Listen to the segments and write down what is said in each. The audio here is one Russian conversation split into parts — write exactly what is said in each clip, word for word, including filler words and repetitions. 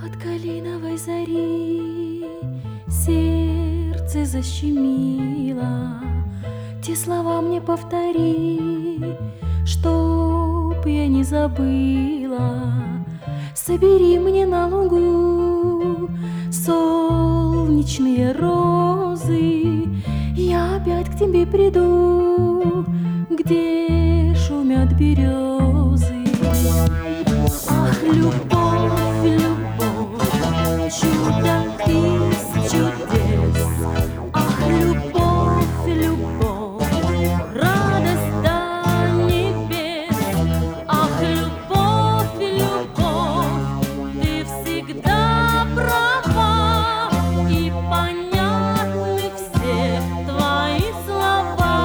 От калиновой зари сердце защемило. Те слова мне повтори, чтоб я не забыла. Собери мне на лугу солнечные розы, я опять к тебе приду, где шумят березы. Ах, любовь, любовь, чудо из чудес. Ах, любовь, любовь, радость до небес. Ах, любовь, любовь, ты всегда права, и понятны все твои слова.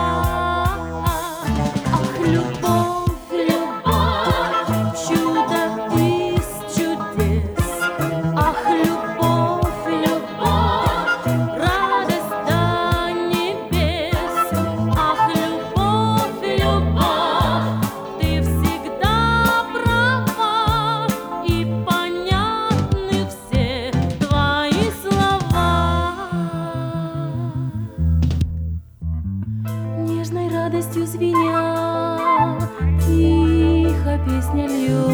Ах, любовь, любовь, чудо из чудес. Ах, любовь, любовь, радость до небес. Ах, любовь, любовь, ты всегда права, и понятны все твои слова. Нежной радостью звеня, тихо песня льется.